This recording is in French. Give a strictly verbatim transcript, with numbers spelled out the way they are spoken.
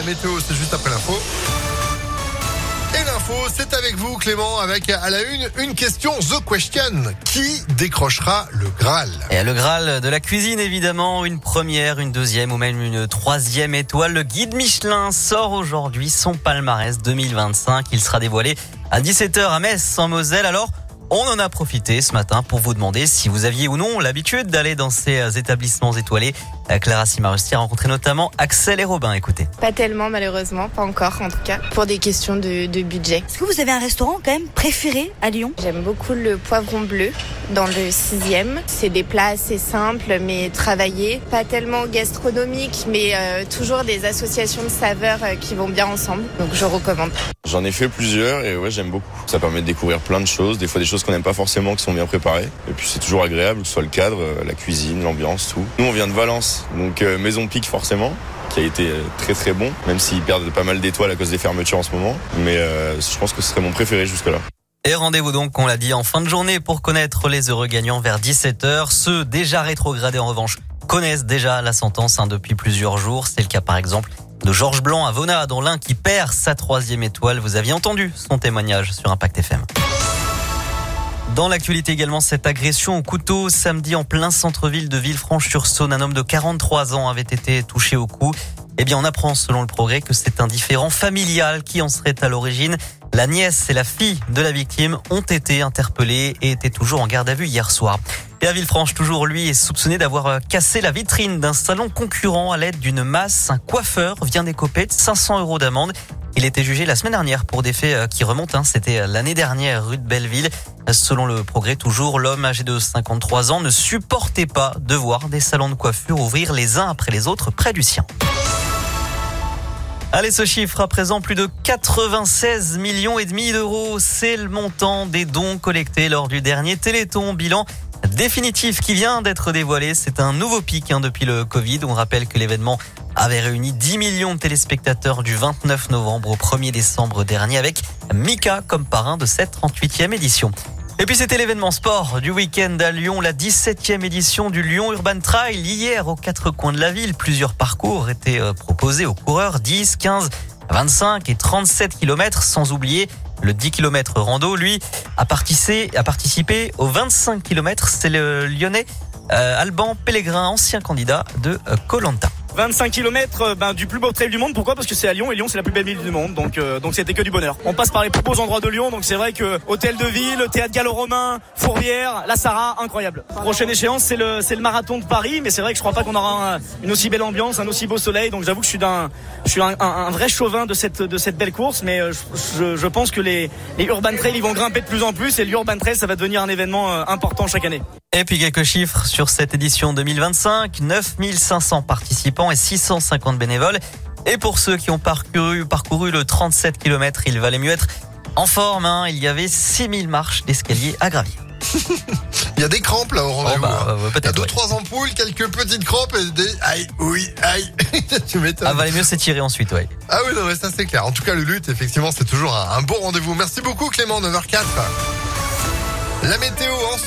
météo, c'est juste après l'info. Et l'info, c'est avec vous Clément, avec à la une, une question, The Question. Qui décrochera le Graal? Et le Graal de la cuisine, évidemment, une première, une deuxième ou même une troisième étoile. Le guide Michelin sort aujourd'hui son palmarès deux mille vingt-cinq. Il sera dévoilé à dix-sept heures à Metz, en Moselle. Alors, on en a profité ce matin pour vous demander si vous aviez ou non l'habitude d'aller dans ces établissements étoilés. Clara Simarusti a rencontré notamment Axel et Robin. Écoutez. Pas tellement malheureusement, pas encore en tout cas, pour des questions de, de budget. Est-ce que vous avez un restaurant quand même préféré à Lyon? J'aime beaucoup le poivron bleu dans le sixième. C'est des plats assez simples mais travaillés, pas tellement gastronomiques mais euh, toujours des associations de saveurs euh, qui vont bien ensemble. Donc je recommande. J'en ai fait plusieurs et ouais, j'aime beaucoup. Ça permet de découvrir plein de choses, des fois des choses qu'on n'aime pas forcément qui sont bien préparées. Et puis c'est toujours agréable, que ce soit le cadre, la cuisine, l'ambiance, tout. Nous on vient de Valence, donc euh, Maison Pique forcément, qui a été très très bon, même s'ils perdent pas mal d'étoiles à cause des fermetures en ce moment. Mais euh, je pense que ce serait mon préféré jusque-là. Et rendez-vous donc, on l'a dit, en fin de journée pour connaître les heureux gagnants vers dix-sept heures. Ceux déjà rétrogradés en revanche connaissent déjà la sentence hein, depuis plusieurs jours. C'est le cas par exemple de Georges Blanc à Vona, dans l'Ain, qui perd sa troisième étoile. Vous aviez entendu son témoignage sur Impact F M. Dans l'actualité également, cette agression au couteau samedi en plein centre-ville de Villefranche-sur-Saône. Un homme de quarante-trois ans avait été touché au cou. Eh bien, on apprend selon le Progrès que c'est un différend familial qui en serait à l'origine. La nièce et la fille de la victime ont été interpellées et étaient toujours en garde à vue hier soir. Et à Villefranche, toujours lui est soupçonné d'avoir cassé la vitrine d'un salon concurrent à l'aide d'une masse. Un coiffeur vient d'écoper de cinq cents euros d'amende. Il était jugé la semaine dernière pour des faits qui remontent. Hein. C'était l'année dernière, rue de Belleville. Selon le Progrès, toujours, l'homme âgé de cinquante-trois ans ne supportait pas de voir des salons de coiffure ouvrir les uns après les autres près du sien. Allez, ce chiffre à présent, plus de quatre-vingt-seize millions et demi d'euros. C'est le montant des dons collectés lors du dernier Téléthon. Bilan définitif qui vient d'être dévoilé. C'est un nouveau pic hein, depuis le Covid. On rappelle que l'événement avait réuni dix millions de téléspectateurs du vingt-neuf novembre au premier décembre dernier avec Mika comme parrain de cette trente-huitième édition. Et puis c'était l'événement sport du week-end à Lyon, la dix-septième édition du Lyon Urban Trail. Hier, aux quatre coins de la ville, plusieurs parcours étaient proposés aux coureurs, dix, quinze, vingt-cinq et trente-sept kilomètres, sans oublier le dix kilomètres rando. Lui a participé, a participé aux vingt-cinq kilomètres. C'est le Lyonnais euh, Alban Pellegrin, ancien candidat de Koh-Lanta. vingt-cinq kilomètres ben, du plus beau trail du monde. Pourquoi? Parce que c'est à Lyon et Lyon c'est la plus belle ville du monde. Donc euh, donc c'était que du bonheur. On passe par les plus beaux endroits de Lyon. Donc c'est vrai que hôtel de ville, théâtre gallo-romain, Fourvière, la Sarah, incroyable. Prochaine échéance c'est le c'est le marathon de Paris. Mais c'est vrai que je crois pas qu'on aura un, une aussi belle ambiance, un aussi beau soleil. Donc j'avoue que je suis d'un je suis un, un, un vrai chauvin de cette de cette belle course. Mais euh, je, je pense que les les urban trails ils vont grimper de plus en plus et l'urban trail ça va devenir un événement euh, important chaque année. Et puis quelques chiffres sur cette édition deux mille vingt-cinq, neuf mille cinq cents participants et six cent cinquante bénévoles. Et pour ceux qui ont parcouru, parcouru le trente-sept kilomètres, il valait mieux être en forme. Hein. Il y avait six mille marches d'escalier à gravir. Il y a des crampes là au rendez-vous. Oh bah, hein. euh, Il y a deux, ouais. trois ampoules, quelques petites crampes et des aïe, oui, aïe. Tu m'étonnes. Ah, valait mieux s'étirer ensuite, ouais. Ah oui, non, mais ça c'est clair. En tout cas, le lutte, effectivement, c'est toujours un, un bon rendez-vous. Merci beaucoup Clément, neuf heures zéro quatre. La météo en